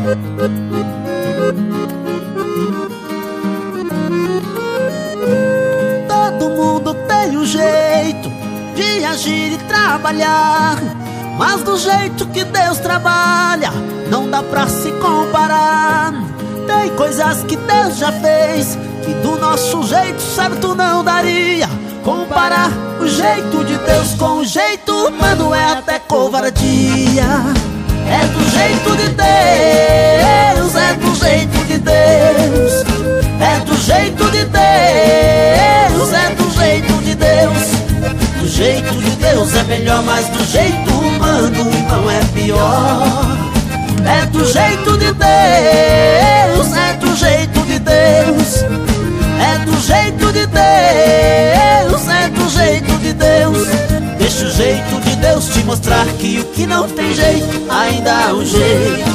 Todo mundo tem um jeito de agir e trabalhar, mas do jeito que Deus trabalha não dá pra se comparar. Tem coisas que Deus já fez que do nosso jeito certo não daria. Comparar o jeito de Deus com o jeito humano é até covardia. É do jeito de Deus, é do jeito de Deus, é do jeito de Deus, é do jeito de Deus. Do jeito de Deus é melhor, mas do jeito humano não é pior. É do jeito de Deus, é do jeito de Deus, é do jeito de Deus, é do jeito de Deus. Deixa o jeito de Deus te mostrar que o que não tem jeito ainda há um jeito.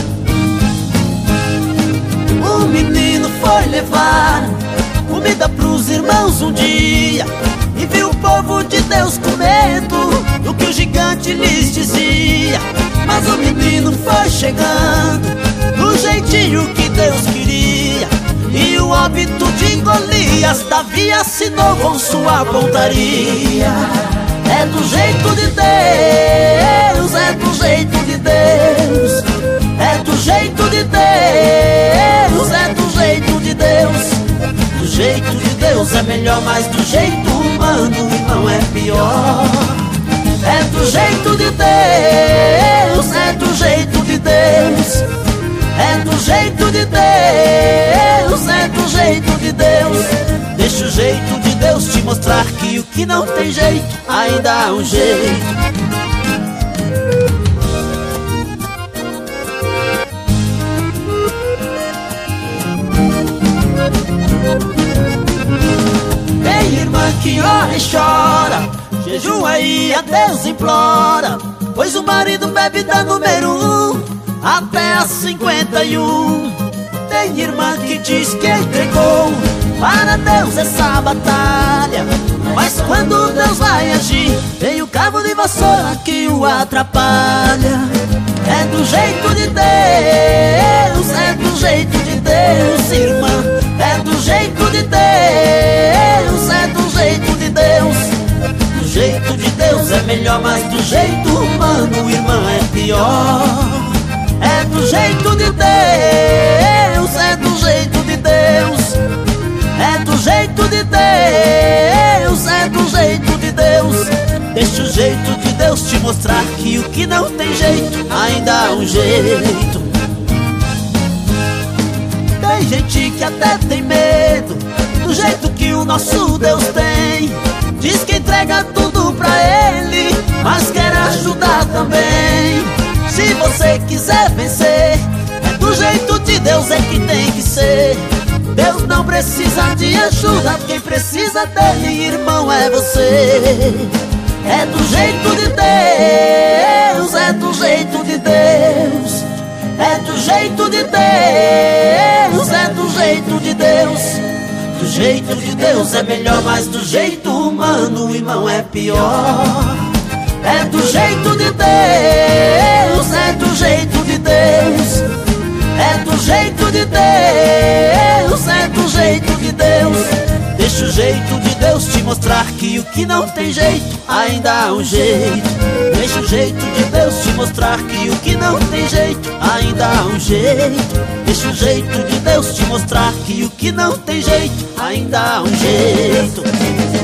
O menino foi levar comida pros irmãos um dia e viu o povo de Deus com medo do que o gigante lhes dizia. Mas o menino foi chegando do jeitinho que Deus queria, e o hábito de Golias Davi assinou com sua pontaria. É do jeito de Deus, é do jeito de Deus, é do jeito de Deus, é do jeito de Deus. Do jeito de Deus é melhor, mas do jeito humano não é pior. É do jeito de Deus, é do jeito de Deus, é do jeito de Deus, é do jeito de Deus. Deixa o jeito de Deus te mostrar que o que não tem jeito ainda há um jeito. Tem irmã que ora e chora, jejua e a Deus implora, pois o marido bebe da número 1 até a 51. Tem irmã que diz que entregou para Deus essa batalha, mas quando Deus vai agir, tem o cabo de vassoura que o atrapalha. É do jeito de Deus, é do jeito de Deus, irmã. É do jeito de Deus, é do jeito de Deus. Do jeito de Deus é melhor, mas do jeito humano, irmã, é pior. É do jeito de Deus, é do jeito de Deus, é do jeito de Deus, é do jeito de Deus. Deixa o jeito de Deus te mostrar que o que não tem jeito ainda há um jeito. Tem gente que até tem medo do jeito que o nosso Deus tem. Diz que entrega tudo pra Ele, mas quer ajudar também. Se você quiser vencer, é do jeito de Deus, é que tem que ser. Deus não precisa de ajuda, quem precisa dele, irmão, é você. É do jeito de Deus, é do jeito de Deus, é do jeito de Deus, é do jeito de Deus. Do jeito de Deus é melhor, mas do jeito humano, irmão, é pior. É do jeito de Deus, é do jeito de Deus, é do jeito de Deus, é do jeito de Deus. Deixa o jeito de Deus te mostrar que o que não tem jeito ainda há um jeito. Deixa o jeito de Deus te mostrar que o que não tem jeito ainda há um jeito. Deixa o jeito de Deus te mostrar que o que não tem jeito ainda há um jeito.